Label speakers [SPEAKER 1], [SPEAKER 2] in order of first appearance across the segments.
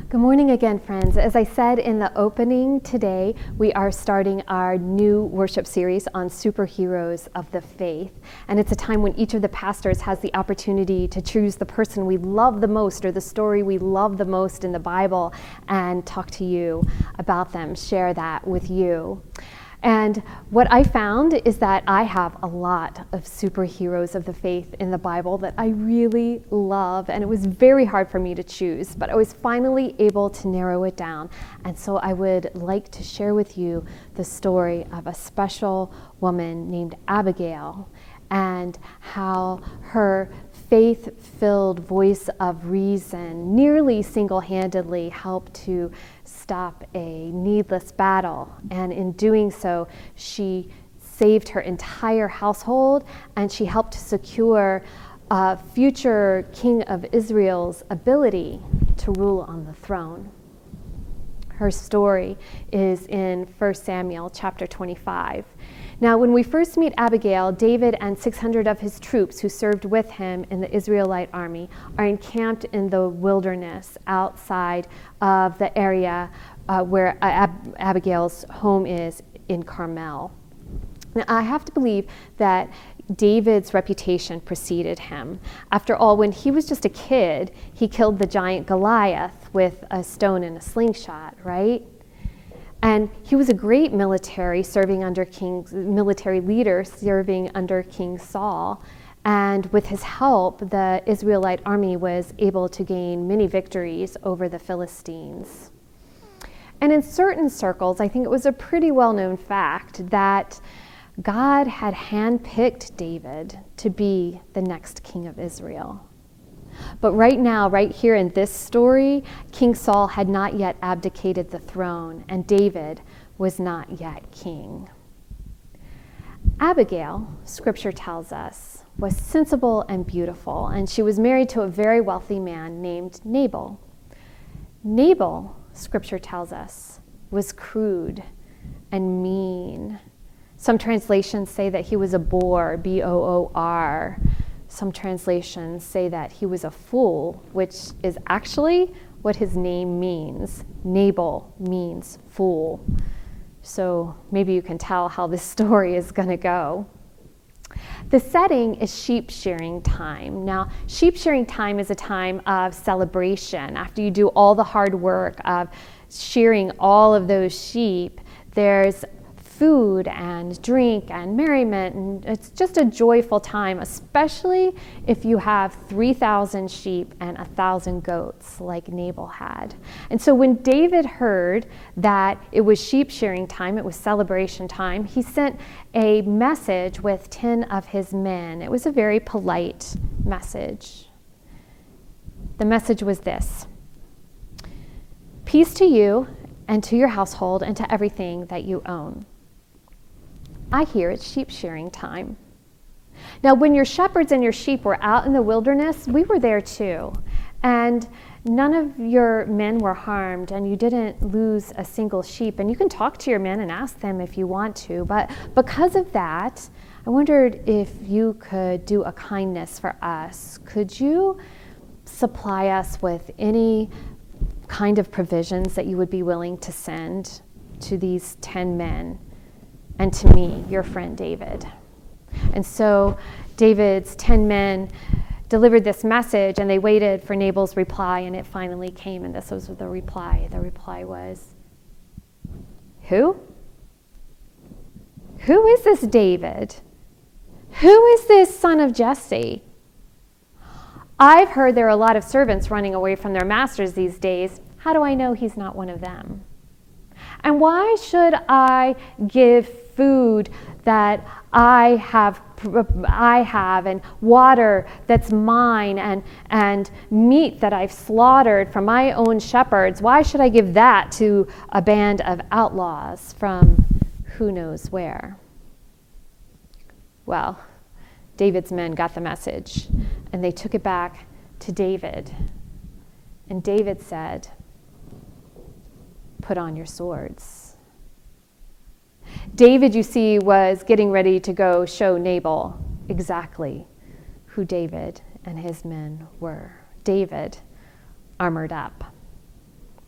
[SPEAKER 1] Good morning again, friends. As I said in the opening today, we are starting our new worship series on superheroes of the faith. And it's a time when each of the pastors has the opportunity to choose the person we love the most or the story we love the most in the Bible and talk to you about them, share that with you. And what I found is that I have a lot of superheroes of the faith in the Bible that I really love, and it was very hard for me to choose, but I was finally able to narrow it down. And so I would like to share with you the story of a special woman named Abigail and how her faith-filled voice of reason nearly single-handedly helped to stop a needless battle. And in doing so, she saved her entire household, and she helped to secure future king of Israel's ability to rule on the throne. Her story is in 1 Samuel chapter 25. Now, when we first meet Abigail, David and 600 of his troops who served with him in the Israelite army are encamped in the wilderness outside of the area where Abigail's home is in Carmel. Now, I have to believe that David's reputation preceded him. After all, when he was just a kid, he killed the giant Goliath with a stone and a slingshot, right? And he was a great military leader serving under King Saul. And with his help, the Israelite army was able to gain many victories over the Philistines. And in certain circles, I think it was a pretty well-known fact that God had handpicked David to be the next king of Israel. But right now, right here in this story, King Saul had not yet abdicated the throne, and David was not yet king. Abigail, scripture tells us, was sensible and beautiful, and she was married to a very wealthy man named Nabal. Nabal, scripture tells us, was crude and mean. Some translations say that he was a boor, B-O-O-R. Some translations say that he was a fool, which is actually what his name means. Nabal means fool. So maybe you can tell how this story is going to go. The setting is sheep shearing time. Now, sheep shearing time is a time of celebration. After you do all the hard work of shearing all of those sheep, there's food and drink and merriment, and it's just a joyful time, especially if you have 3,000 sheep and 1,000 goats like Nabal had. And so when David heard that it was sheep shearing time, it was celebration time, he sent a message with 10 of his men. It was a very polite message. The message was this: peace to you and to your household and to everything that you own. I hear it's sheep shearing time. Now, when your shepherds and your sheep were out in the wilderness, we were there too. And none of your men were harmed, and you didn't lose a single sheep. And you can talk to your men and ask them if you want to. But because of that, I wondered if you could do a kindness for us. Could you supply us with any kind of provisions that you would be willing to send to these 10 men? And to me, your friend David. And so David's 10 men delivered this message, and they waited for Nabal's reply, and it finally came, and this was the reply. The reply was, Who? Who is this David? Who is this son of Jesse? I've heard there are a lot of servants running away from their masters these days. How do I know he's not one of them? And why should I give food that I have and water that's mine and meat that I've slaughtered from my own shepherds? Why should I give that to a band of outlaws from who knows where? Well, David's men got the message, and they took it back to David. And David said, put on your swords. David, you see, was getting ready to go show Nabal exactly who David and his men were. David armored up.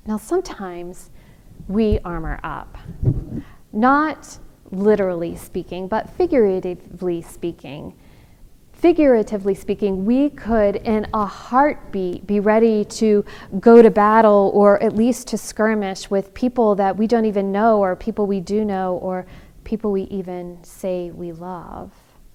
[SPEAKER 1] Now, sometimes we armor up, not literally speaking, but figuratively speaking. Figuratively speaking, we could, in a heartbeat, be ready to go to battle or at least to skirmish with people that we don't even know, or people we do know, or people we even say we love.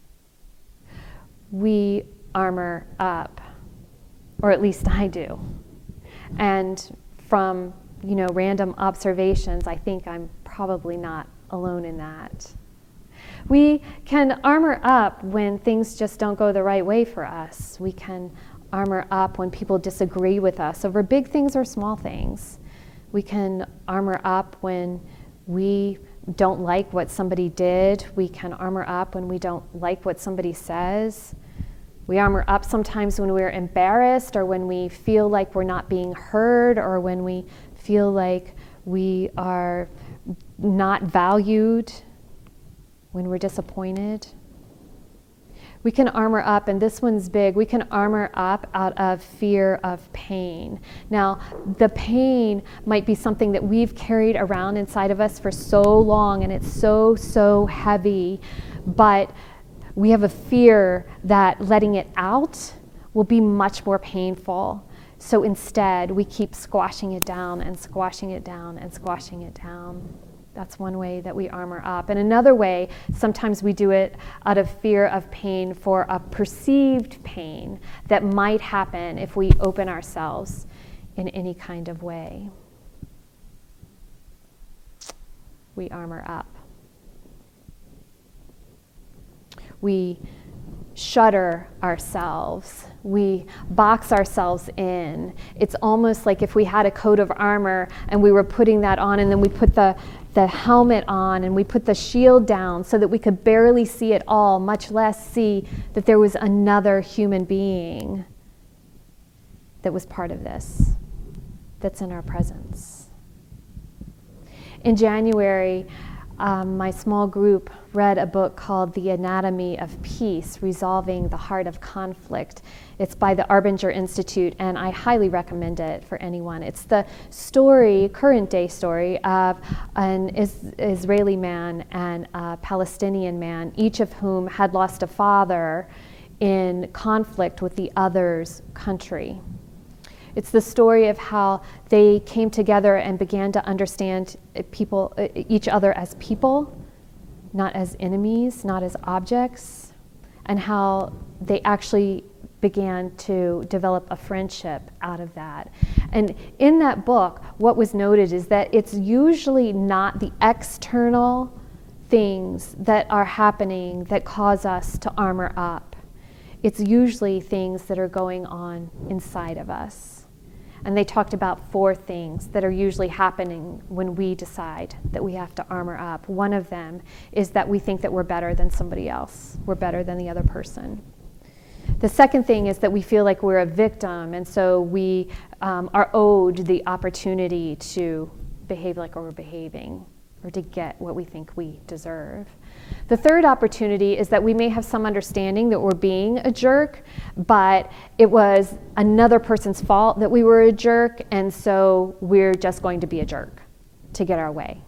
[SPEAKER 1] We armor up, or at least I do. And from, random observations, I think I'm probably not alone in that. We can armor up when things just don't go the right way for us. We can armor up when people disagree with us over big things or small things. We can armor up when we don't like what somebody did. We can armor up when we don't like what somebody says. We armor up sometimes when we're embarrassed, or when we feel like we're not being heard, or when we feel like we are not valued, when we're disappointed. We can armor up, and this one's big, we can armor up out of fear of pain. Now, the pain might be something that we've carried around inside of us for so long, and it's so heavy, but we have a fear that letting it out will be much more painful. So instead, we keep squashing it down and squashing it down and squashing it down. That's one way that we armor up. And another way, sometimes we do it out of fear of pain for a perceived pain that might happen if we open ourselves in any kind of way. We armor up. We shutter ourselves. We box ourselves in. It's almost like if we had a coat of armor and we were putting that on, and then we put the helmet on and we put the shield down so that we could barely see it all, much less see that there was another human being that was part of this, that's in our presence. In January, my small group read a book called The Anatomy of Peace, Resolving the Heart of Conflict. It's by the Arbinger Institute, and I highly recommend it for anyone. It's the story, current day story, of an Israeli man and a Palestinian man, each of whom had lost a father in conflict with the other's country. It's the story of how they came together and began to understand each other as people, not as enemies, not as objects, and how they actually began to develop a friendship out of that. And in that book, what was noted is that it's usually not the external things that are happening that cause us to armor up. It's usually things that are going on inside of us. And they talked about 4 things that are usually happening when we decide that we have to armor up. One of them is that we think that we're better than somebody else. We're better than the other person. The second thing is that we feel like we're a victim, and so we are owed the opportunity to behave like we're behaving, or to get what we think we deserve. The third opportunity is that we may have some understanding that we're being a jerk, but it was another person's fault that we were a jerk, and so we're just going to be a jerk to get our way.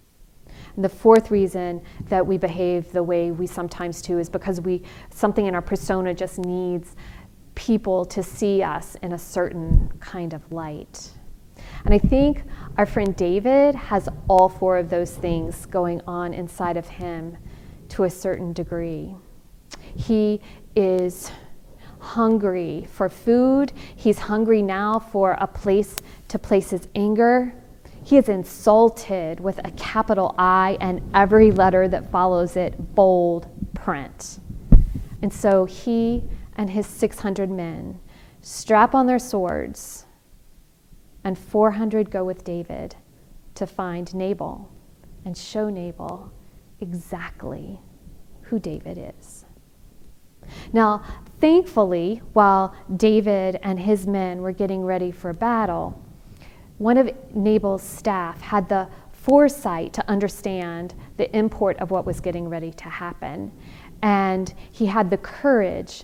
[SPEAKER 1] And the fourth reason that we behave the way we sometimes do is because something in our persona just needs people to see us in a certain kind of light. And I think our friend David has all 4 of those things going on inside of him to a certain degree. He is hungry for food. He's hungry now for a place to place his anger. He is insulted with a capital I and every letter that follows it, bold print. And so he and his 600 men strap on their swords, and 400 go with David to find Nabal and show Nabal exactly who David is. Now, thankfully, while David and his men were getting ready for battle, one of Nabal's staff had the foresight to understand the import of what was getting ready to happen. And he had the courage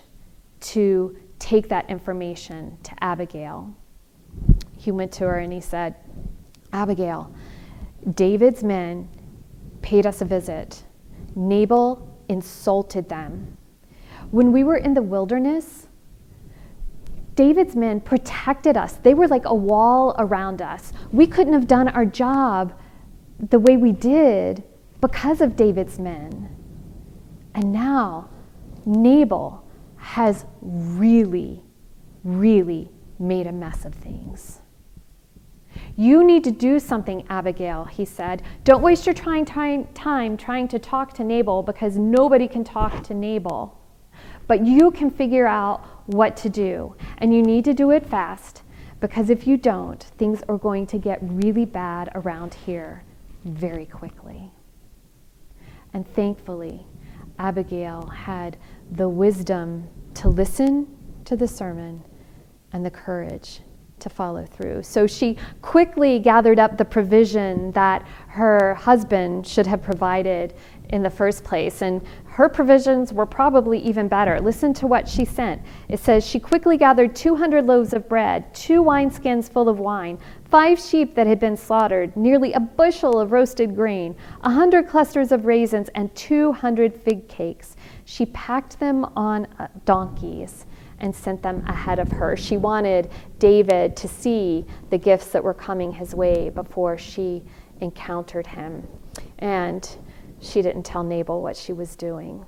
[SPEAKER 1] to take that information to Abigail. He went to her and he said, Abigail, David's men paid us a visit. Nabal insulted them. When we were in the wilderness, David's men protected us. They were like a wall around us. We couldn't have done our job the way we did because of David's men. And now Nabal has really, really made a mess of things. You need to do something, Abigail, he said. Don't waste your time trying to talk to Nabal, because nobody can talk to Nabal. But you can figure out what to do. And you need to do it fast, because if you don't, things are going to get really bad around here very quickly. And thankfully, Abigail had the wisdom to listen to the sermon and the courage to follow through. So she quickly gathered up the provision that her husband should have provided in the first place, and her provisions were probably even better. Listen to what she sent. It says, she quickly gathered 200 loaves of bread, 2 wineskins full of wine, 5 sheep that had been slaughtered, nearly a bushel of roasted grain, 100 clusters of raisins, and 200 fig cakes. She packed them on donkeys and sent them ahead of her. She wanted David to see the gifts that were coming his way before she encountered him. And she didn't tell Nabal what she was doing.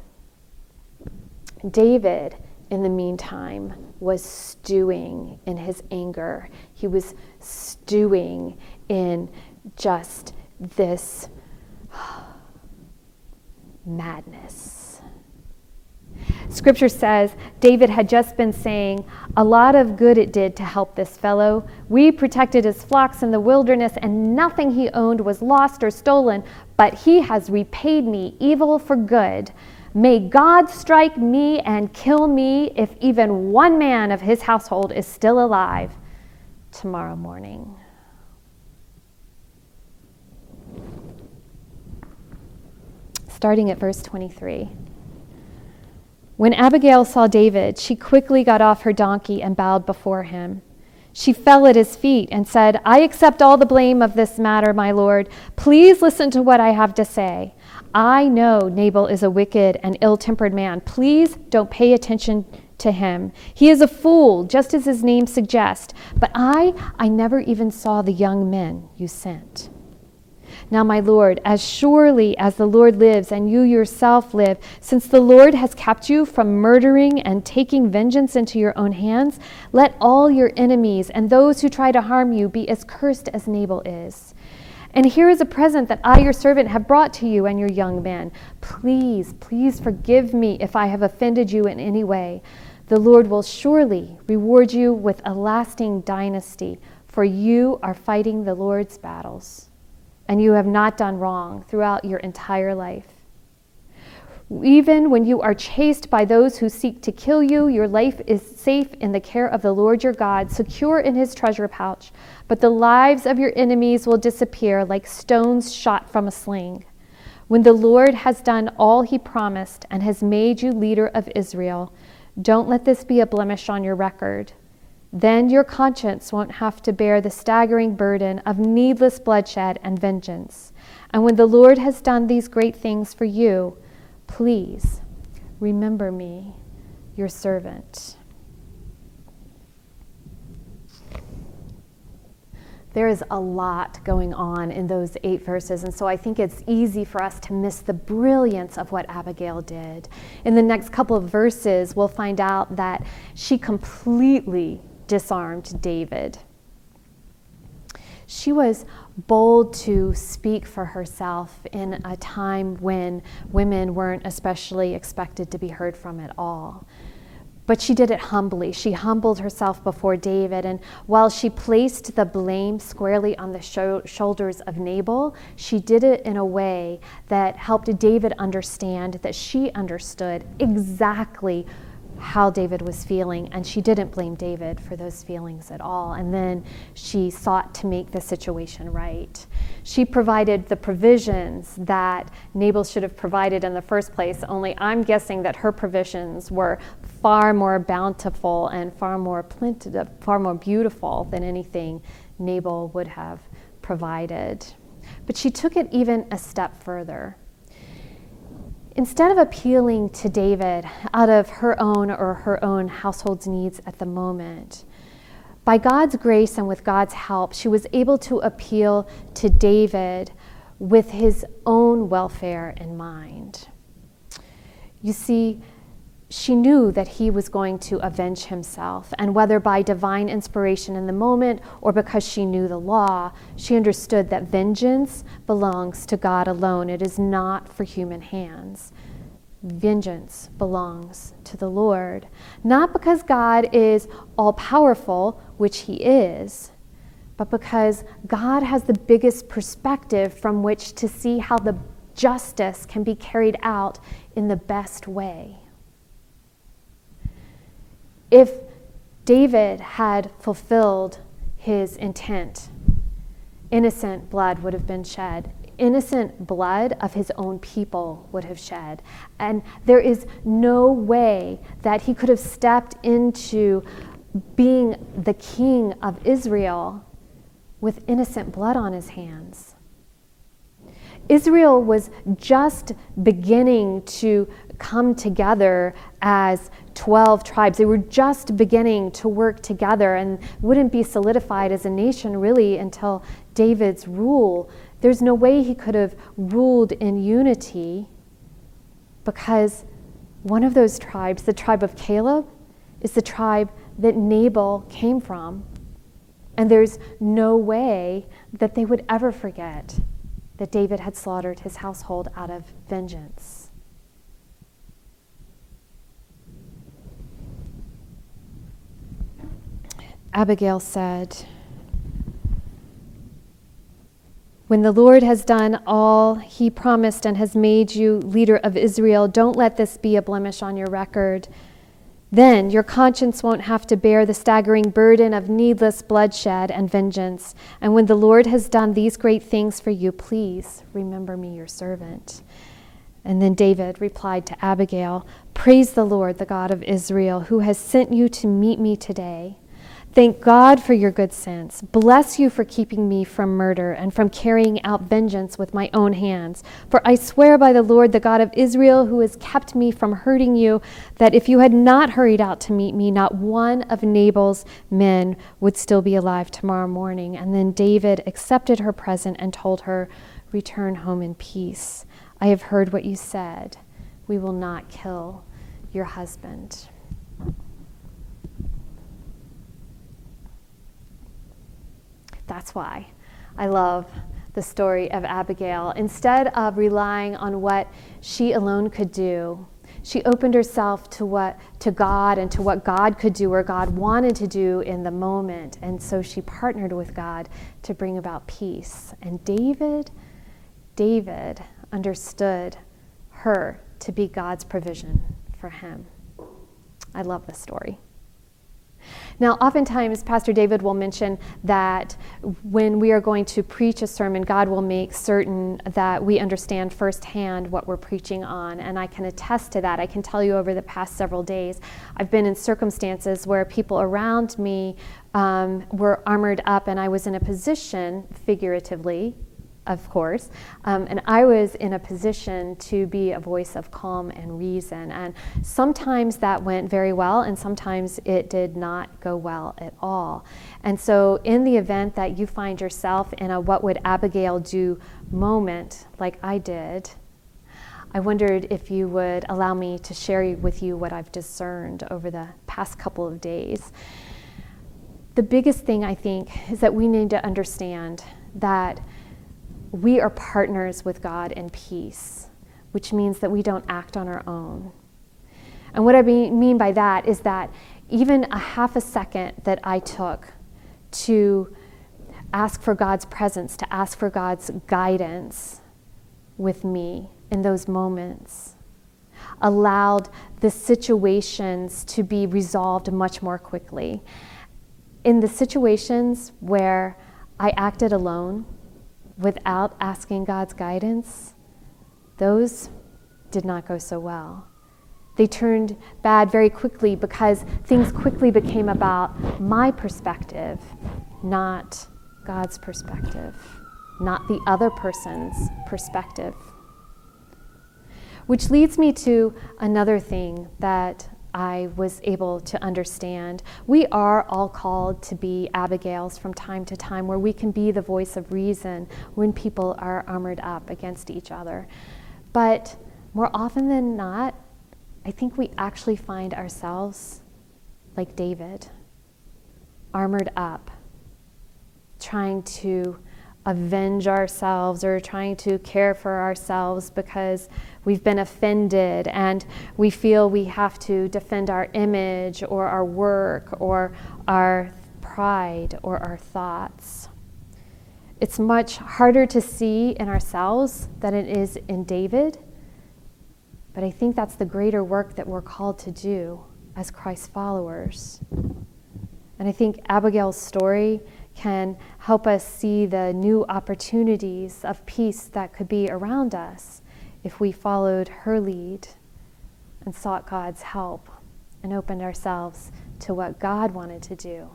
[SPEAKER 1] David, in the meantime, was stewing in his anger. He was stewing in just this madness. Scripture says David had just been saying, a lot of good it did to help this fellow. We protected his flocks in the wilderness, and nothing he owned was lost or stolen, but he has repaid me evil for good. May God strike me and kill me if even one man of his household is still alive tomorrow morning. Starting at verse 23. When Abigail saw David, she quickly got off her donkey and bowed before him. She fell at his feet and said, I accept all the blame of this matter, my lord. Please listen to what I have to say. I know Nabal is a wicked and ill-tempered man. Please don't pay attention to him. He is a fool, just as his name suggests. But I never even saw the young men you sent. Now, my Lord, as surely as the Lord lives and you yourself live, since the Lord has kept you from murdering and taking vengeance into your own hands, let all your enemies and those who try to harm you be as cursed as Nabal is. And here is a present that I, your servant, have brought to you and your young men. Please, please forgive me if I have offended you in any way. The Lord will surely reward you with a lasting dynasty, for you are fighting the Lord's battles. And you have not done wrong throughout your entire life. Even when you are chased by those who seek to kill you, your life is safe in the care of the Lord your God, secure in his treasure pouch. But the lives of your enemies will disappear like stones shot from a sling. When the Lord has done all he promised and has made you leader of Israel, don't let this be a blemish on your record. Then your conscience won't have to bear the staggering burden of needless bloodshed and vengeance. And when the Lord has done these great things for you, please remember me, your servant. There is a lot going on in those 8 verses, and so I think it's easy for us to miss the brilliance of what Abigail did. In the next couple of verses, we'll find out that she completely disarmed David. She was bold to speak for herself in a time when women weren't especially expected to be heard from at all. But she did it humbly. She humbled herself before David, and while she placed the blame squarely on the shoulders of Nabal, she did it in a way that helped David understand that she understood exactly how David was feeling, and she didn't blame David for those feelings at all. And then she sought to make the situation right. She provided the provisions that Nabal should have provided in the first place, only I'm guessing that her provisions were far more bountiful and far more plentiful, far more beautiful than anything Nabal would have provided. But she took it even a step further. Instead of appealing to David out of her own household's needs at the moment, by God's grace and with God's help, she was able to appeal to David with his own welfare in mind. You see, she knew that he was going to avenge himself, and whether by divine inspiration in the moment or because she knew the law, she understood that vengeance belongs to God alone. It is not for human hands. Vengeance belongs to the Lord. Not because God is all-powerful, which he is, but because God has the biggest perspective from which to see how the justice can be carried out in the best way. If David had fulfilled his intent, innocent blood would have been shed. Innocent blood of his own people would have shed. And there is no way that he could have stepped into being the king of Israel with innocent blood on his hands. Israel was just beginning to come together as 12 tribes. They were just beginning to work together and wouldn't be solidified as a nation really until David's rule. There's no way he could have ruled in unity because one of those tribes, the tribe of Caleb, is the tribe that Nabal came from. And there's no way that they would ever forget that David had slaughtered his household out of vengeance. Abigail said, "When the Lord has done all he promised and has made you leader of Israel, don't let this be a blemish on your record. Then your conscience won't have to bear the staggering burden of needless bloodshed and vengeance. And when the Lord has done these great things for you, please remember me, your servant." And then David replied to Abigail, "Praise the Lord, the God of Israel, who has sent you to meet me today. Thank God for your good sense. Bless you for keeping me from murder and from carrying out vengeance with my own hands. For I swear by the Lord, the God of Israel, who has kept me from hurting you, that if you had not hurried out to meet me, not one of Nabal's men would still be alive tomorrow morning." And then David accepted her present and told her, "Return home in peace. I have heard what you said. We will not kill your husband." That's why I love the story of Abigail. Instead of relying on what she alone could do, she opened herself to God and to what God could do or God wanted to do in the moment. And so she partnered with God to bring about peace. And David understood her to be God's provision for him. I love this story. Now, oftentimes, Pastor David will mention that when we are going to preach a sermon, God will make certain that we understand firsthand what we're preaching on, and I can attest to that. I can tell you over the past several days, I've been in circumstances where people around me were armored up, and I was in a position, figuratively, of course, and I was in a position to be a voice of calm and reason. And sometimes that went very well, and sometimes it did not go well at all. And so in the event that you find yourself in a what would Abigail do moment, like I did, I wondered if you would allow me to share with you what I've discerned over the past couple of days. The biggest thing, I think, is that we need to understand that we are partners with God in peace, which means that we don't act on our own. And what I mean by that is that even a half a second that I took to ask for God's presence, to ask for God's guidance with me in those moments, allowed the situations to be resolved much more quickly. In the situations where I acted alone, without asking God's guidance, those did not go so well. They turned bad very quickly because things quickly became about my perspective, not God's perspective, not the other person's perspective. Which leads me to another thing that I was able to understand. We are all called to be Abigails from time to time, where we can be the voice of reason when people are armored up against each other. But more often than not, I think we actually find ourselves like David, armored up, trying to avenge ourselves or trying to care for ourselves because we've been offended and we feel we have to defend our image or our work or our pride or our thoughts. It's much harder to see in ourselves than it is in David, but I think that's the greater work that we're called to do as Christ followers. And I think Abigail's story can help us see the new opportunities of peace that could be around us if we followed her lead and sought God's help and opened ourselves to what God wanted to do.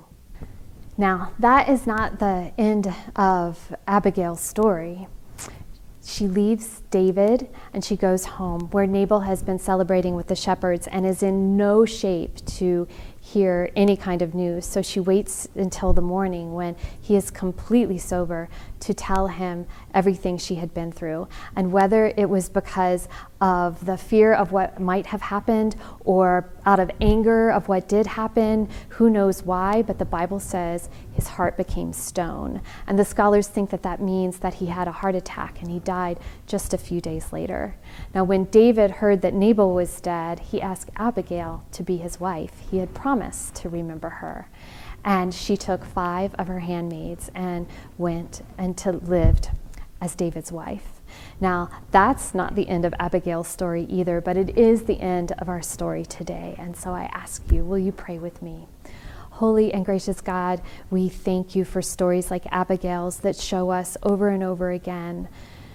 [SPEAKER 1] Now, that is not the end of Abigail's story. She leaves David and she goes home where Nabal has been celebrating with the shepherds and is in no shape to hear any kind of news. So she waits until the morning when he is completely sober to tell him everything she had been through. And whether it was because of the fear of what might have happened or out of anger of what did happen, who knows why, but the Bible says his heart became stone. And the scholars think that that means that he had a heart attack and he died just a few days later. Now, when David heard that Nabal was dead, he asked Abigail to be his wife. He had promised to remember her. And she took 5 of her handmaids and went and lived as David's wife. Now, that's not the end of Abigail's story either, but it is the end of our story today. And so I ask you, will you pray with me? Holy and gracious God, we thank you for stories like Abigail's that show us over and over again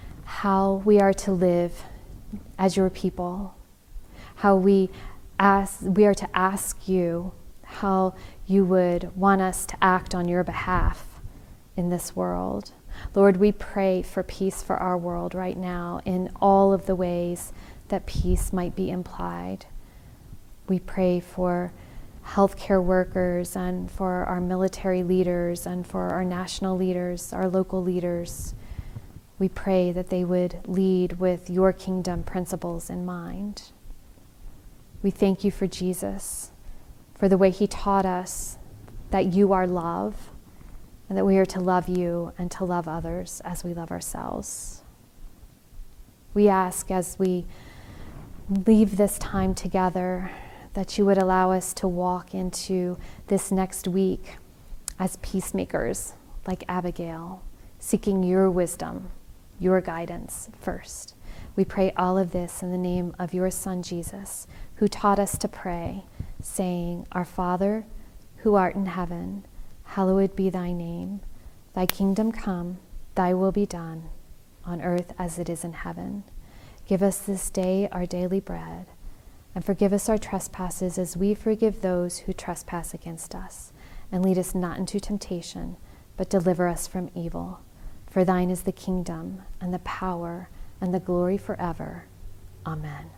[SPEAKER 1] how we are to live as your people, how we are to ask you how you would want us to act on your behalf in this world. Lord, we pray for peace for our world right now in all of the ways that peace might be implied. We pray for healthcare workers and for our military leaders and for our national leaders, our local leaders. We pray that they would lead with your kingdom principles in mind. We thank you for Jesus, for the way he taught us that you are love and that we are to love you and to love others as we love ourselves. We ask as we leave this time together that you would allow us to walk into this next week as peacemakers like Abigail, seeking your wisdom, your guidance first. We pray all of this in the name of your Son, Jesus, who taught us to pray, saying, Our Father, who art in heaven, hallowed be thy name. Thy kingdom come, thy will be done, on earth as it is in heaven. Give us this day our daily bread, and forgive us our trespasses as we forgive those who trespass against us. And lead us not into temptation, but deliver us from evil. For thine is the kingdom, and the power, and the glory forever. Amen.